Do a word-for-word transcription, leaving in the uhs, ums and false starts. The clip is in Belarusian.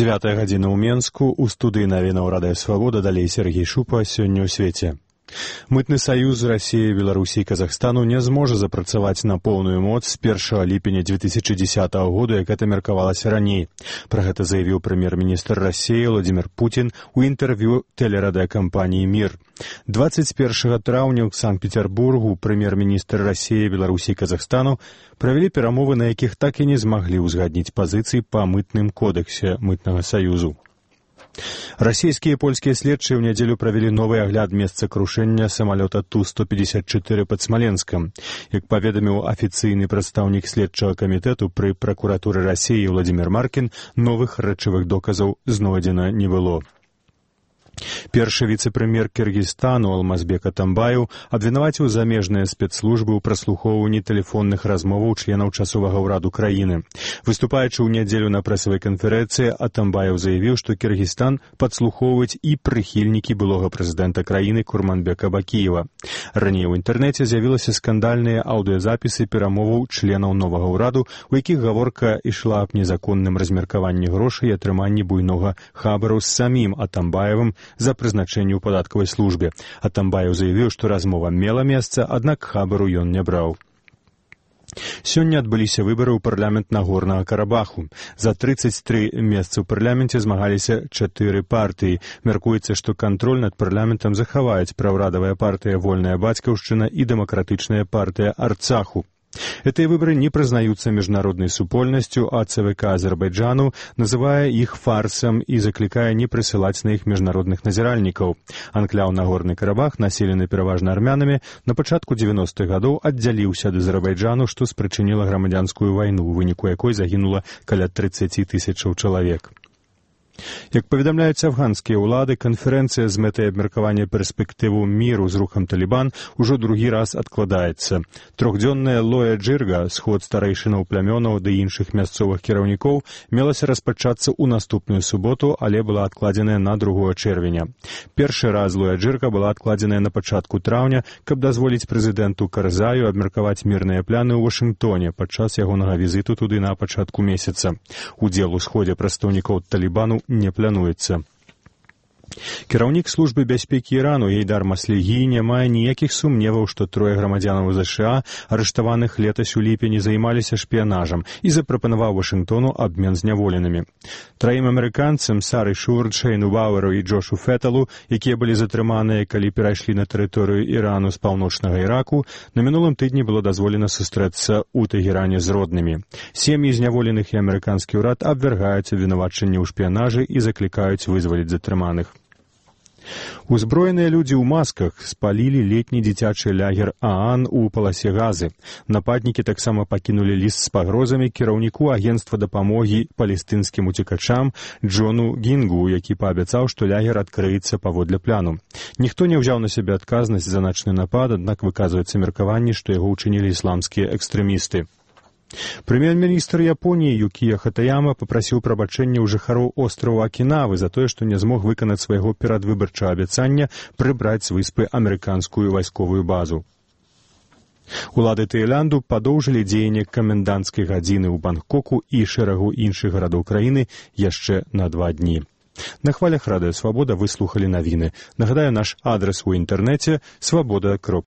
дзевятая гадзіна ў Менску, у студыі навінаў Радыё Свабода, далей Сергей Шупа, сёння ў свеце. Мытны саюз Расіі, Беларусі і Казахстану не зможа запрацаваць на поўную моц з першага ліпеня дзве тысячы дзесятага года, як это меркавалася раней. Пра гэта заявіў прэм'ер-міністр Расіі Владзімір Пуцін у інтэрв'ю тэлерадыёкампаніі «Мір». дваццаць першага траўня ў Санкт-Петербургу прэм'ер-міністр Расіі, Беларусі і Казахстану правялі перамовы, на якіх так і не змаглі ўзгадніць пазіцыі па мытным кодексе мытнага саюзу. Расійскія і польскія следчыя ў нядзелю правялі новы агляд месца крушэння самалёта Ту сто пятьдесят четыре пад Смаленскам. Як паведаміў афіцыйны прадстаўнік следчага камітэту пры пракуратуры Расіі Владзімір Маркін, новых рэчавых доказаў знойдзена не было. Першы віцэ-прэм'ер Кыргызстану Алмазбек Атамбаев абвінаваціў замежныя спецслужбы ў праслухоўванні тэлефонных размоваў членаў часовага ўраду краіны. Выступаючы ў нядзелю на прэсавай канферэнцыі, Атамбаев заявіў, што Кыргызстан падслухоўваюць і прыхільнікі былога прэзідэнта краіны Курманбека Бакіева. Раней у інтэрнэце з'явілася скандальныя аўдыёзапісы перамоваў членаў новага ўраду, у якіх гаворка ішла аб незаконным размеркаванні грошай і атрыманні буйнога хабару з самім Атамбаевым за прызначэнне ў падаткавай службе. Атамбаев заявіў, што размова мела месца, аднак хабару ён не браў. Сёння адбыліся выбары ў парламент Нагорнага Карабаху. За трыццаць тры месцы ў парламенце змагаліся чатыры партыі. Мяркуецца, што кантроль над парламентам захаваюць праўрадавая партыя «Вольная бацькаўшчына» і дэмакратычная партыя «Арцаху». Гэтыя выборы не прызнаюцца міжнароднай супольнасцю, а ЦВК Азербайджану называе іх фарсам і заклікае не прысылаць на іх міжнародных назіральнікаў. Анкляў Нагорны Карабах, населены пераважна армянамі, на пачатку дзевяностых гадоў аддзяліўся ад Азербайджану, што спрычыніла грамадзянскую вайну, у выніку якой загінула каля трыццаць тысячаў чалавек. Як паведамляюць афганскія ўлады, канферэнцыя з мэтай абмеркавання перспектыву міру з рухам Талібан ужо другі раз адкладаецца. Трохдзённая Лоя Джырга, сход старэйшынаў плямёнаў ды іншых мясцовых кіраўнікоў, мелася распачацца ў наступную суботу, але была адкладзеная на другога чэрвеня. Першы раз Лоя Джырга была адкладзеная на пачатку траўня, каб дазволіць прэзідэнту Карзаю абмеркаваць мірныя пляны ў Вашынгтоне падчас ягонага візіту туды на пачатку месяца. Удзел у сходзе прадстаўнікоў Талібану не плануецца. Кіраўнік службы бяспекі Ірану Ейдар Маслігі не мае ніякіх сумневаў, што трое грамадзянаў ЗША, арыштаваных летась у ліпені, займаліся шпіянажам і запрапанаваў Вашынгтону абмен зняволенымі. Траім амерыканцам Сары Шурд, Шэйну Бауэру і Джошу Феталу, якія былі затрыманыя, калі перайшлі на тэрыторыю Ірану з паўночнага Іраку, на мінулым тыдні было дазволена сустрэцца ў Тэгеране з роднымі. Сем'і зняволеных і амерыканскі ўрад абвяргаюць абвінавачанні ў шпіянажы і заклікаюць вызваліць затрыманых. Узброеныя людзі ў масках спалілі летні дзіцячы лагер ААН у паласе Газы. Нападнікі таксама пакінулі ліст з пагрозамі кіраўніку агенцтва дапамогі палестынскім уцекачам Джону Гінгу, які паабяцаў, што лагер адкрыецца паводле пляну. Ніхто не ўзяў на сябе адказнасць за начны напад, аднак выказваецца меркаванне, што яго ўчынілі ісламскія экстрэмісты. Прэм'ер-міністр Японіі Юкія Хатаяма папрасіў прабачэння ў жыхароў острава Акінавы за тое, што не змог выканаць свайго перадвыбарчага абяцання прыбраць з выспы амерыканскую вайсковую базу. Улады Таіланду падоўжылі дзеянне каменданцкай гадзіны ў Бангкоку і шэрагу іншых гарадоў краіны яшчэ на два дні. На хвалях Радыё Свабода вы слухалі навіны. Нагадаю, наш адрас у інтэрнэце свабода кропка